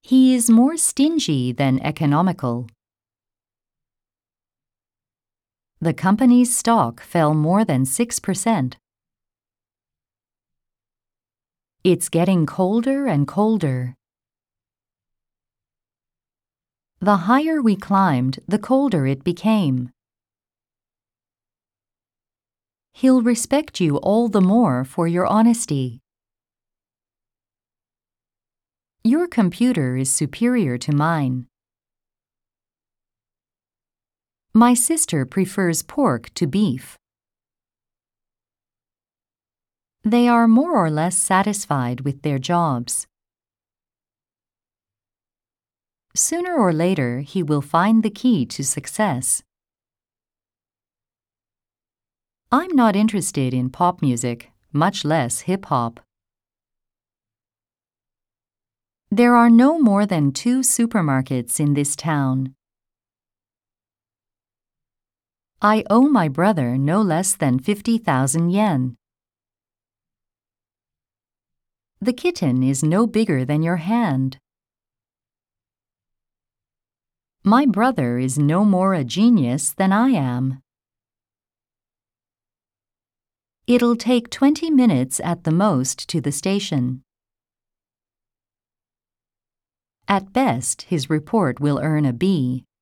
He is more stingy than economical. The company's stock fell more than 6%. It's getting colder and colder. The higher we climbed, the colder it became. He'll respect you all the more for your honesty. Your computer is superior to mine. My sister prefers pork to beef. They are more or less satisfied with their jobs. Sooner or later, he will find the key to success. I'm not interested in pop music, much less hip-hop. There are no more than 2 supermarkets in this town. I owe my brother no less than 50,000 yen. The kitten is no bigger than your hand. My brother is no more a genius than I am. It'll take 20 minutes at the most to the station. At best, his report will earn a B.